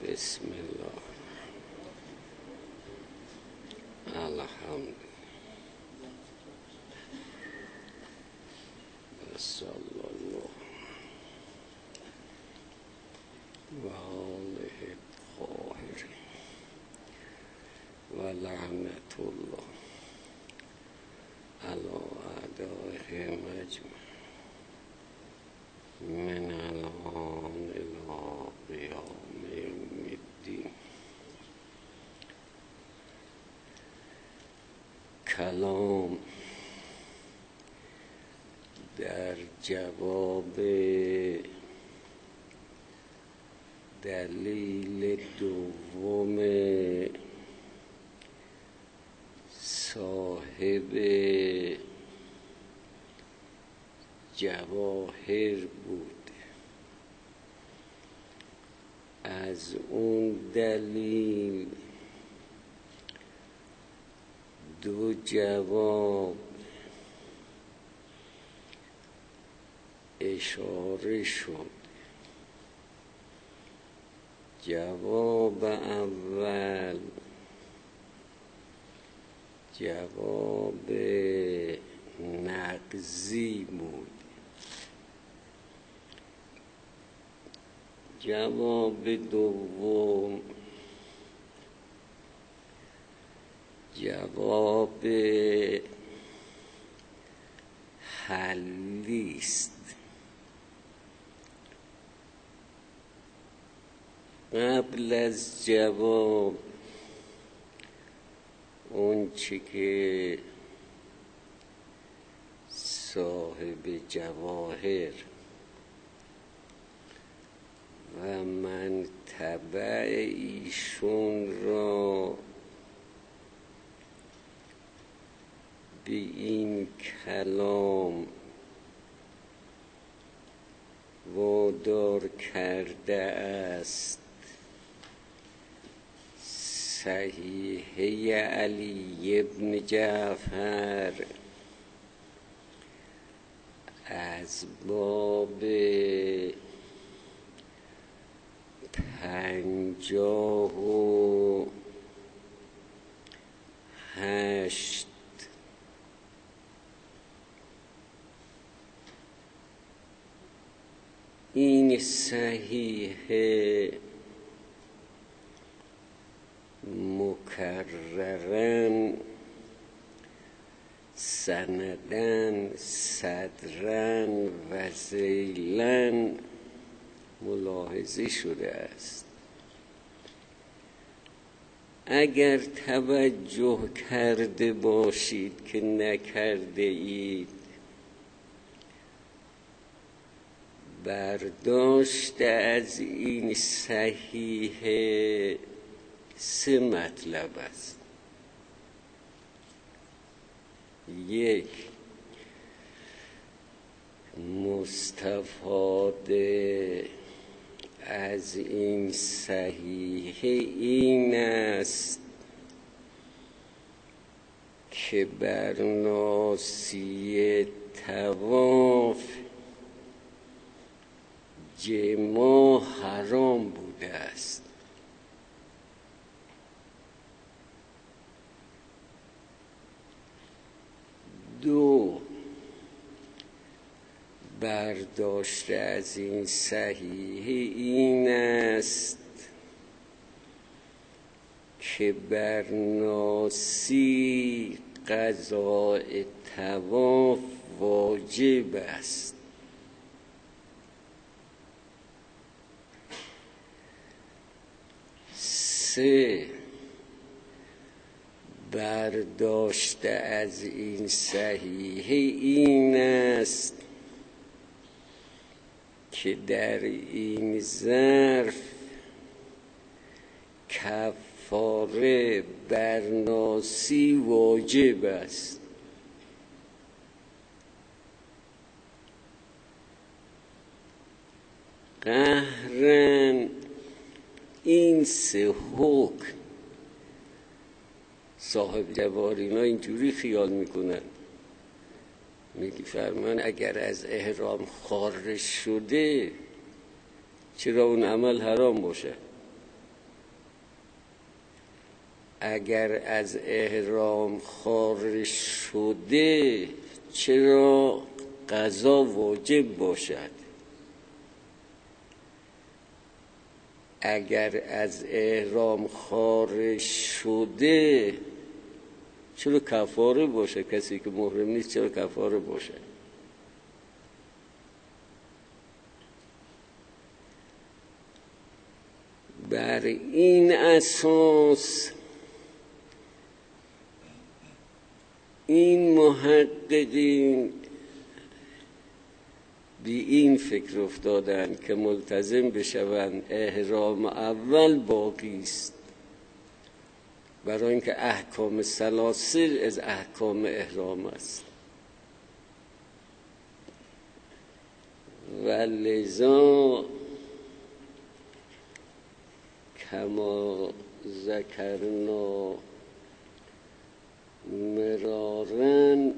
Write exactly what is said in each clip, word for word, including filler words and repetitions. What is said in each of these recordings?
بسم الله الحمد صلی الله و آله الطاهرین و لعنت الله علی اعدائهم اجمعین من الان الی قیام یوم الدین. کلام در جواب دلیل دوم صاحب جواهر بود. از اون دلیل دو جواب اشاره شد. جواب اول جواب نقضی بود. جواب دوم جواب حلی است. قبل از جواب اون چی که صاحب جواهر و من تبع ایشون را به این کلام وادار کرده است صحیحه علی ابن جعفر از باب پنجاه و هشت این صحیحه مکررن سندن صدرن و ذیلن ملاحظه شده است. اگر توجه کرده باشید که نکرده اید، برداشت از این صحیحه سه مطلب است. یک، مستفاده از این صحیحه این است که بر ناصیه طواف جماع حرام بوده است. دو، برداشته از این صحیحه این است که بر ناسی قضاء طواف واجب است. سه، برداشته از این صحیحه این است که در این ظرف کفاره بر ناسی واجب است. قهرن این سه حکم صاحب جواهر اینا اینجوری خیال میکنن، میگی فرمان اگر از احرام خارج شده چرا اون عمل حرام باشه؟ اگر از احرام خارج شده چرا قضا واجب باشد؟ اگر از احرام خارج شده چرا کفاره باشه؟ کسی که محرم نیست چرا کفاره باشه؟ بر این اساس این محققین بی این فکر افتادن که ملتزم بشوند احرام اول باقی است، برای اینکه احکام سلاسل از احکام احرام است و لذا کما ذکرنا مرارن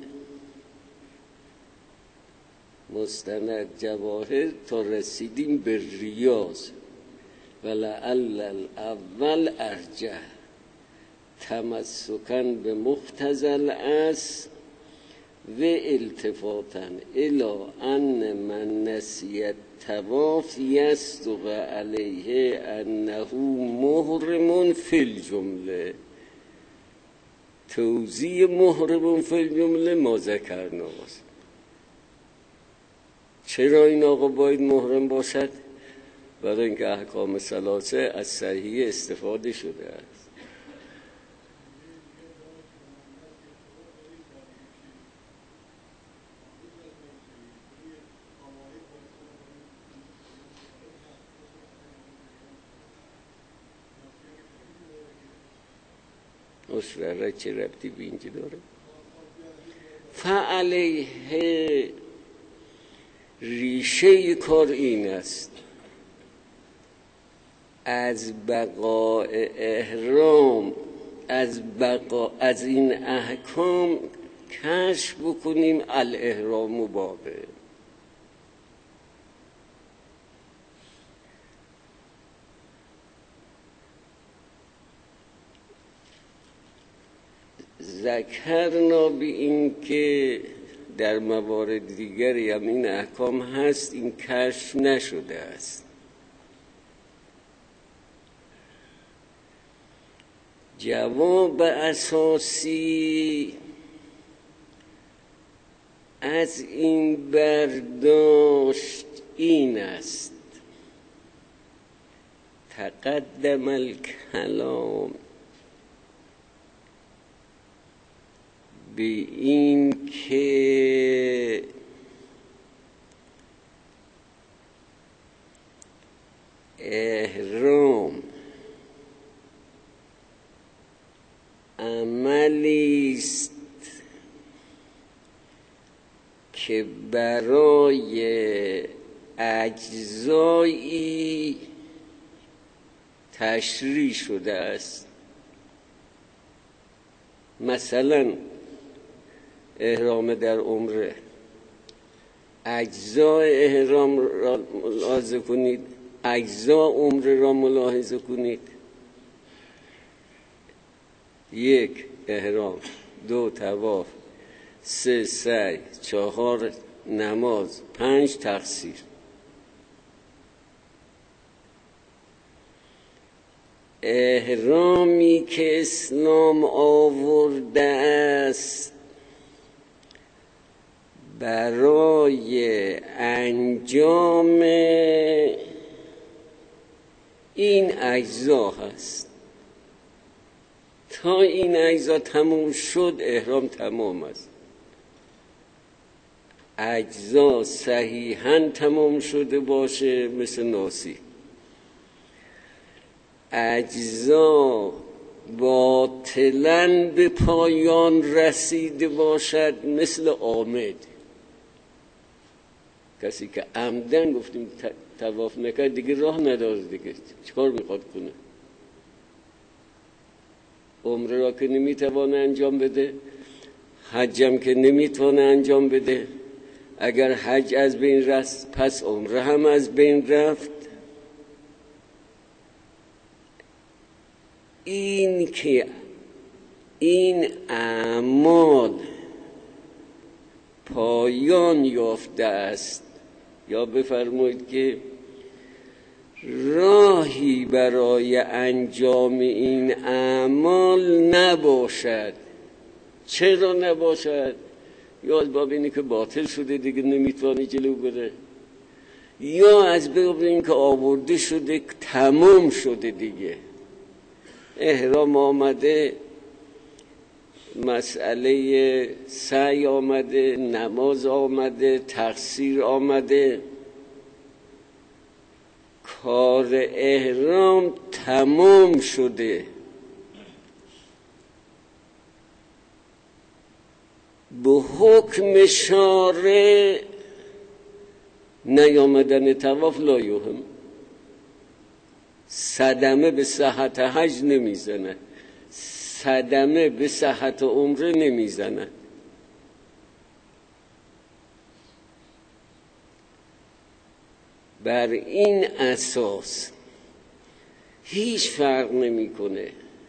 مستند جواهر تا رسیدیم به ریاض و لعل الاول ارجح تمسکاً به مقتضی الاصل و التفاتاً الی ان من نسی الطواف یصدق علیه انه محرم فی الجمله. توضیح محرم فی الجمله ما ذکرنا است. چرا این آقا باید محرم باشد؟ برای اینکه احکام ثلاثه از صحیح استفاده شده است. اصلا چه ربطی به اینجا داره؟ فعلیه ریشه کار این است از بقاء احرام از بقا از این احکام کشف بکنیم الاحرام باقی. ذکرنا به این که در موارد دیگری هم این احکام هست، این کشف نشده است. جواب اساسی از این برداشت این است تقدم الکلام به این که احرام عملی است که برای اجزایی تشریع شده است. مثلا احرام در عمره، اجزای احرام را ملاحظه کنید، اجزا عمره را ملاحظه کنید. یک احرام، دو طواف، سه سعی، چهار نماز، پنج تقصیر. احرامی که اسلام آورده است برای انجام این اجزا هست. تا این اجزا تموم شد احرام تمام است. اجزا صحیحاً تمام شده باشه مثل ناسی، اجزا باطلاً به پایان رسیده باشد مثل عامد. کسی که عمدن گفتیم طواف نکرد دیگه راه نداره، دیگه چیکار میخواد کنه؟ عمره را که نمیتوانه انجام بده، حجم که نمیتوانه انجام بده. اگر حج از بین رفت پس عمره هم از بین رفت. این که این اعمال پایان یافته است، یا بفرمایید که راهی برای انجام این اعمال نباشد. چرا نباشد؟ یا از باب اینه که باطل شده دیگه نمیتوانه جلو بره، یا از باب این که آورده شده تمام شده دیگه. احرام آمده، مسئله سعی آمده، نماز آمده، تقصیر آمده، کار احرام تمام شده. به حکم شارع نیامدن طواف لا یهم، صدمه به صحت حج نمیزند، صدمه به صحت عمره نمیزند. بر این اساس هیچ فرق نمیکنه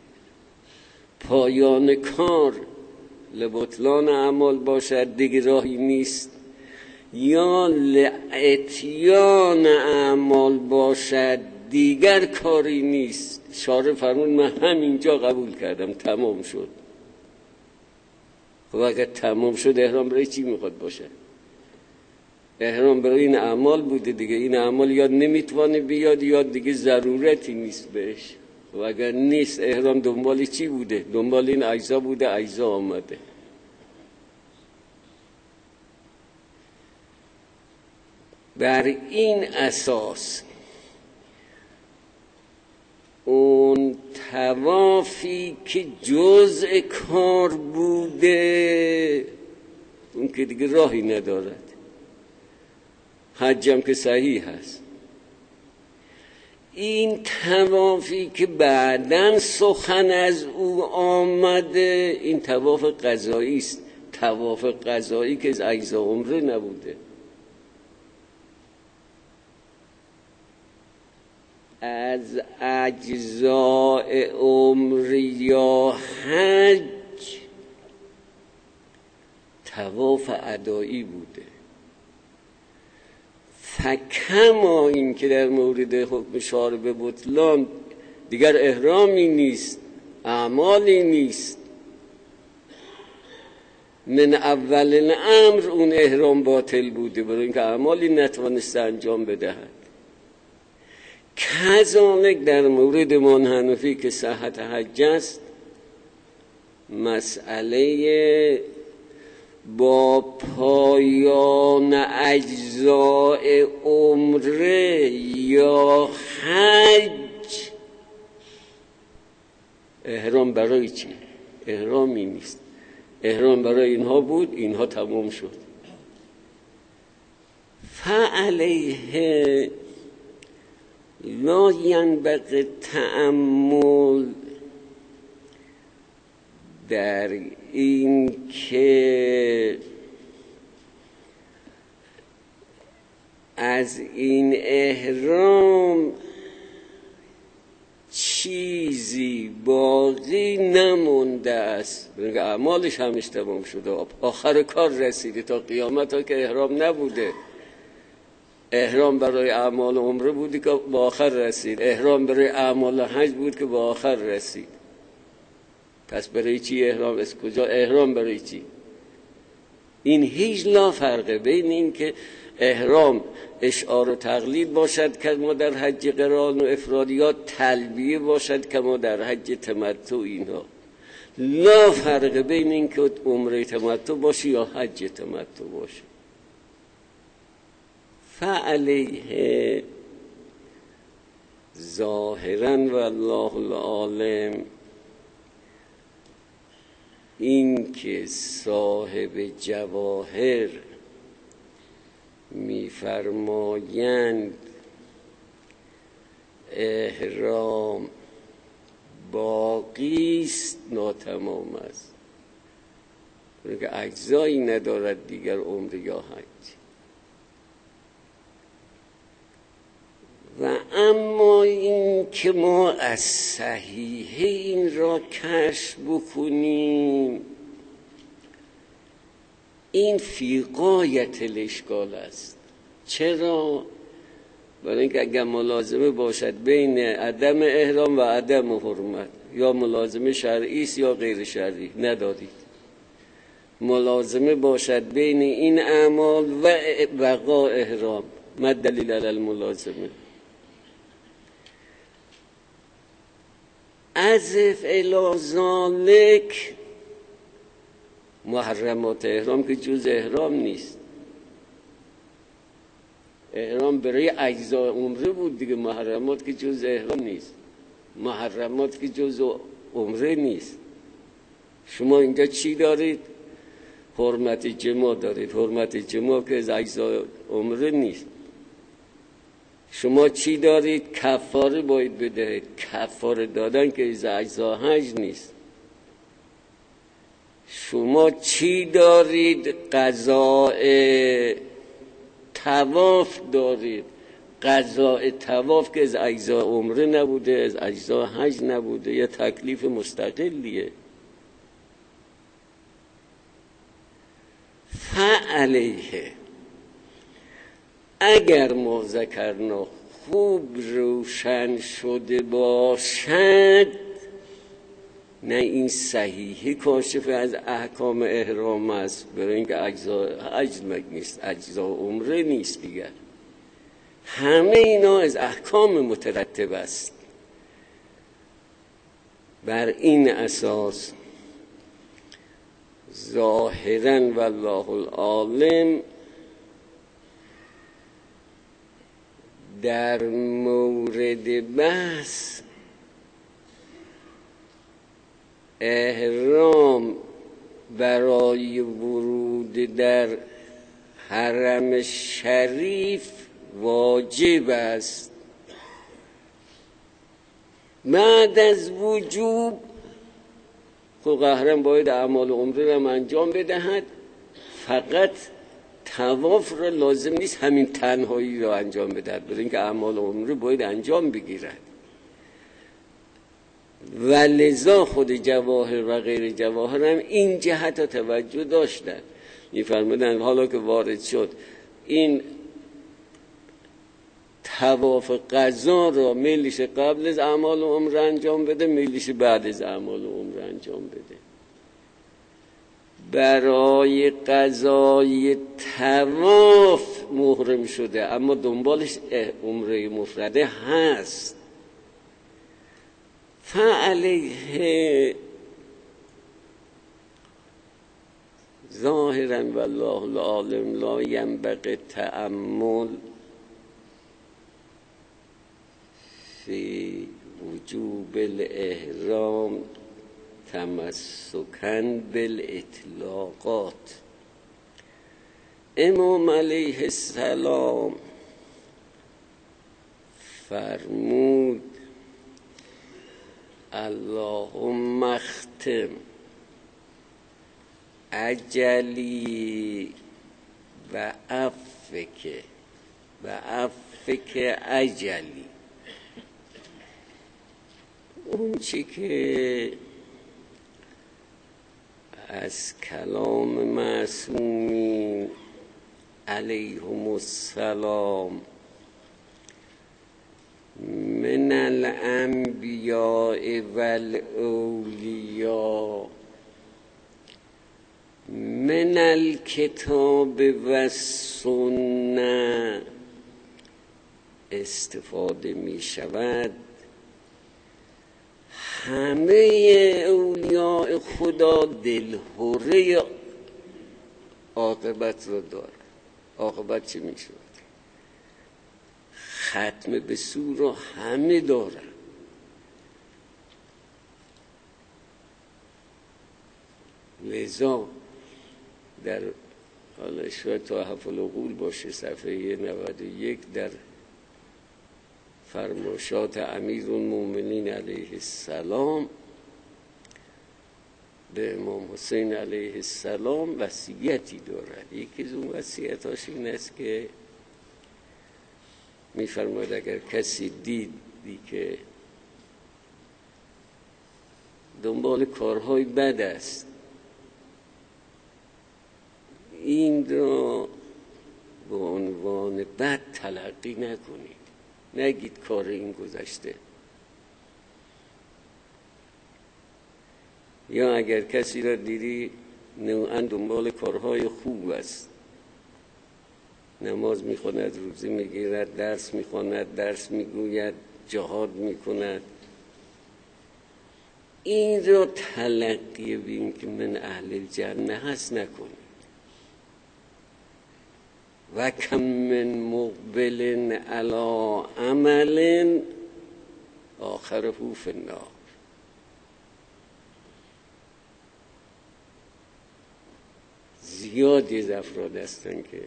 پایان کار لبطلان اعمال باشد، دیگه راهی نیست، یا لاتیان اعمال باشد، دیگر کاری نیست. شارع فرمود من همینجا قبول کردم، تمام شد. خب اگر تمام شد احرام برای چی میخواد باشه؟ احرام برای این اعمال بوده دیگه، این اعمال یا نمیتوانه بیاد یا دیگه ضرورتی نیست بهش. و اگر نیست احرام دنبال چی بوده؟ دنبال این اجزا بوده، اجزا آمده. بر این اساس اون طوافی که جزء کار بوده اون که دیگه راهی ندارد، حجم که صحیح هست. این طوافی که بعداً سخن از او آمده این طواف قضایی است، طواف قضایی که از اجزا عمره نبوده. از اجزاء عمر یا حج طواف ادایی بوده. فکما این که در مورد حکم شارع به بطلان دیگر احرامی نیست، اعمالی نیست، من اول الامر اون احرام باطل بوده برای اینکه اعمالی نتوانسته انجام بدهد. کذالک در مورد امام حنفی که صحت حج است، مسئله با پایان اجزاء عمره یا حج احرام برای چی؟ احرامی نیست. احرام برای اینها بود، اینها تمام شد. فعلیه لا ینبغی تأمل در این که از این احرام چیزی باقی نمونده است، اعمالش همش تمام شده، آخر کار رسیده. تا قیامت ها که احرام نبوده، احرام برای اعمال عمره بودی که با آخر رسید، احرام برای اعمال حج بود که با آخر رسید. پس برای چی احرام؟ از کجا احرام برای چی؟ این هیچ لا فرقه بین این که احرام اشعار و تقلید باشد که ما در حج قران و افرادیات، تلبیه باشد که ما در حج تمتع، اینها لا فرقه بین این که عمره تمتع باشه یا حج تمتع باشه. فعلیه ظاهرا والله العالم این که صاحب جواهر می‌فرمایند احرام باقی است، ناتمام است، که اجزایی ندارد دیگر عمر یا حج. و اما این این که ما از صحیحه این را کشف بکنیم، این فی غایت الاشکال است. چرا؟ برای اینکه اگر ملازمه باشد بین عدم احرام و عدم حرمت، یا ملازمه شرعی است یا غیر شرعی، ندارید. ملازمه باشد بین این اعمال و بقا احرام. ما دلیل علی الملازمه؟ عزف الی ذالک محرمات احرام که جز احرام نیست. احرام برای اجزاء عمره بود دیگه، محرمات که جز احرام نیست، محرمات که جز عمره نیست. شما اینجا چی دارید؟ حرمت جماع دارید. حرمت جماع که از اجزاء عمره نیست. شما چی دارید؟ کفاره باید بدهید. کفاره دادن که از اجزاء حج نیست. شما چی دارید؟ قضاء طواف دارید. قضاء طواف که از اجزاء عمره نبوده، از اجزاء حج نبوده، یه تکلیف مستقلیه. فعلیه، اگر ما ذکرنا خوب روشن شده باشد، نه این صحیحی کاشف از احکام احرام است، برای اینکه اجزا حج نیست، اجزا عمره نیست دیگر. همه اینا از احکام مترتب است. بر این اساس ظاهراً والله العالم در مورد بحث احرام برای ورود در حرم شریف واجب است. بعد از وجوب خود قهرم باید اعمال عمره را انجام بدهد، فقط طواف را لازم نیست همین تنهایی را انجام بدهد، برای اینکه اعمال عمره باید انجام بگیرد. و لذا خود جواهر و غیر جواهر هم این جهت را توجه داشتن. می‌فرمودند حالا که وارد شد این طواف قضا را میلیش قبل از اعمال عمره انجام بده، میلیش بعد از اعمال عمره انجام بده. برای قضای طواف محرم شده، اما دنبالش عمره مفرده هست. فعلیه ظاهراً والله العالم لا ینبغی تأمل فی وجوب الاحرام تمسکاً بالاطلاقات. امام علیه السلام فرمود اللهم اختم اجلی و عفک و عفک اجلی. اون چی که از کلام معصومین علیهم السلام من الانبیاء والاولیاء من الکتاب والسنه استفاده می شود، همه اولیاء خدا دلهوره عاقبت رو داره. عاقبت چی می شود؟ ختم به سور رو همه دارن. لذا در حالا شاید تحف العقول باشه صفحه نود و یک در فرمایشات امیرالمومنین علیه السلام به امام حسین علیه السلام وصیتی دارد. یکی از اون وصیتاش این است که می‌فرماید اگر کسی دیدی که دنبال کارهای بد است. این را به عنوان بد تلقی نکنید، نگید کار این گذشته. یا اگر کسی را دیدی نوعا دنبال کارهای خوب است، نماز میخواند، روزه میگیرد، درس میخواند، درس میگوید، جهاد میکند، این را تلقی بین که من اهل جنه هست نکنید. و کم من مقبل علی عمل آخره فی النار. زیادی از افراد هستن که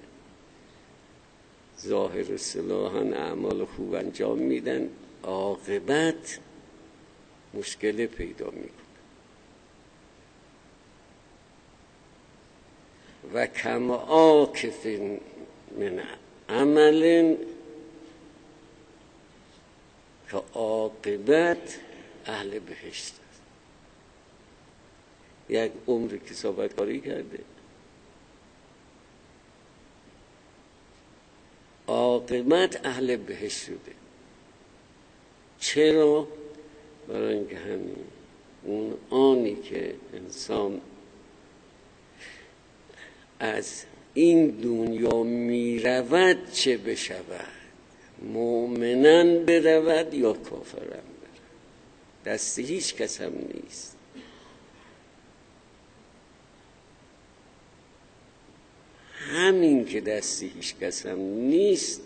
ظاهر اصطلاحاً اعمال خوب انجام میدن، عاقبت مشکل پیدا میکنه. و کم عاکف من عمل که عاقبت اهل بهشت است. یک عمر کسابت کاری کرده، عاقبت اهل بهشت شده. چرا؟ برای اینکه همین اون آنی که انسان از این دنیا می رود چه بشود، مؤمنن برود یا کافرن برود، دست هیچ کس هم نیست. همین که دست هیچ کس هم نیست،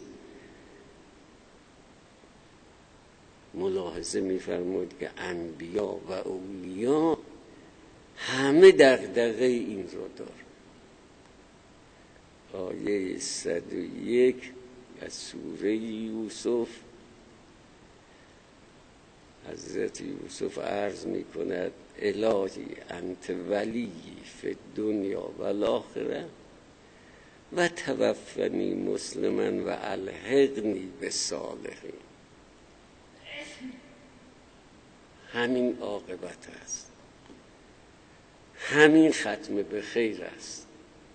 ملاحظه می‌فرمود که انبیا و اولیا همه دغدغه این رو دارن. آیه صد و یک از سوره یوسف، حضرت یوسف عرض می‌کند الهی انت ولی فی الدنیا و الاخره و توفنی مسلما و الحقنی بالصالحین. همین عاقبت است، همین ختم به خیر است.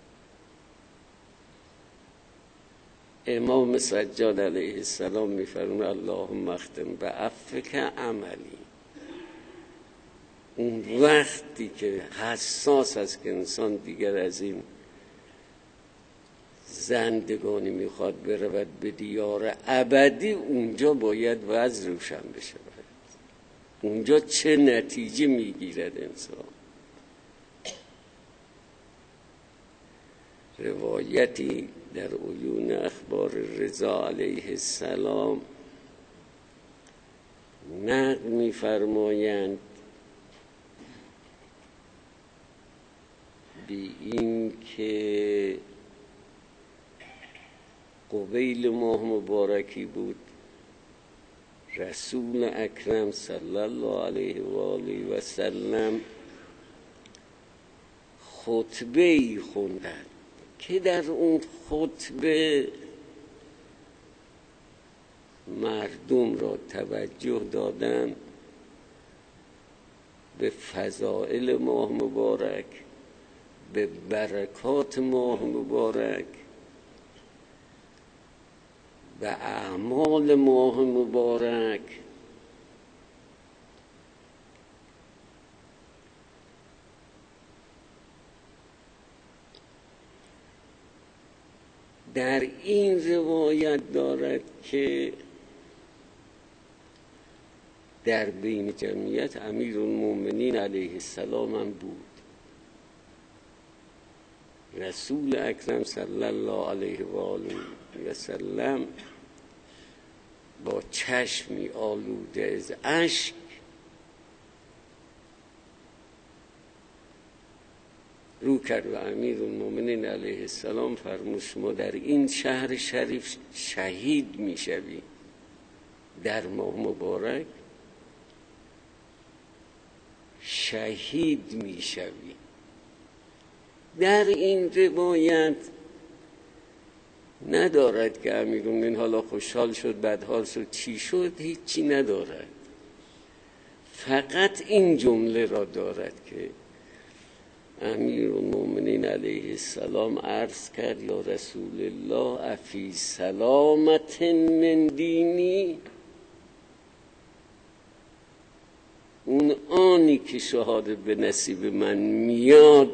امام سجاد علیه السلام می‌فرماید اللهم اختم بعفوک عملی. اون وقتی که حساس است که انسان دیگر از این زندگانی میخواد برود به دیار ابدی، اونجا باید وضع روشن بشود. اونجا چه نتیجه میگیرد انسان. روایتی در عیون اخبار رضا علیه السلام نقل می‌فرمایند بی این که قبیل ماه مبارکی بود، رسول اکرم صلی الله علیه و آله و سلم خطبه ای خوندند که در اون خطبه مردم را توجه دادن به فضائل ماه مبارک، به برکات ماه مبارک، به اعمال ماه مبارک. در این روایت دارد که در بین جمعیت امیرالمومنین علیه السلام هم بود. رسول اکرم صلی الله علیه و آله و سلم با چشمی آلوده از اشک رو کرد و امیرالمومنین علیه السلام فرمود شما در این شهر شریف شهید میشوی در ماه مبارک، شهید میشوی. در این روایت ندارد که امیرالمومنین حالا خوشحال شد، بدحال شد، چی شد، هیچی ندارد. فقط این جمله را دارد که امیرالمومنین علیه السلام عرض کرد یا رسول الله افی سلامت من دینی، اون آنی که شهادت به نصیب من میاد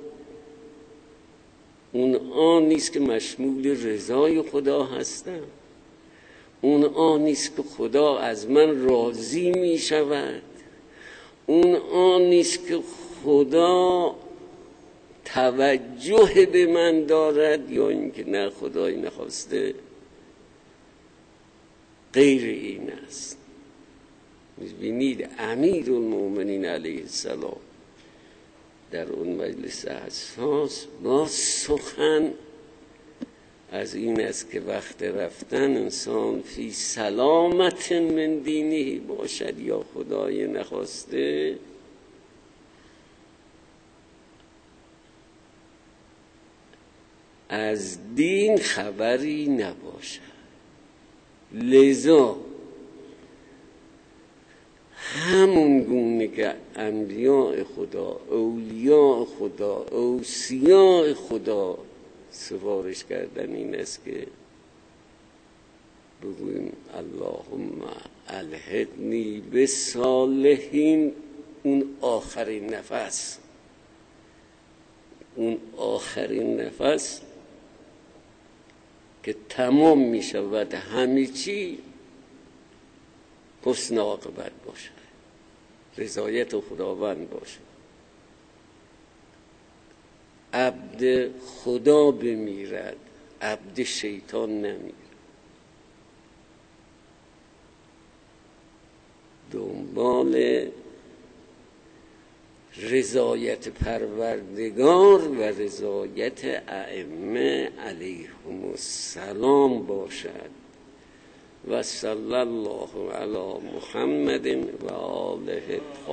اون آن نیست که مشمول رضای خدا هستم، اون آن نیست که خدا از من راضی می شود، اون آن نیست که خدا توجه به من دارد، یا اینکه نه خدای نخواسته غیر این است. می‌بینید امیرالمومنین علیه السلام در اون مجلس حساس با سخن از این است که وقت رفتن انسان فی سلامت من دینی باشد یا خدای نخواسته از دین خبری نباشد. لذا همون گونه که انبیاء خدا، اولیاء خدا، اوصیاء خدا سفارش کردن این است که بگویم اللهم الحقنی بالصالحین، اون آخرین نفس، اون آخرین نفس که تمام می شود همه چی حسن عاقبت باشد، رضایت خداوند باشد، عبد خدا بمیرد، عبد شیطان نمیرد. دنبال رضایت پروردگار و رضایت ائمه علیهم السلام باشد. و صلی الله علی محمد و آله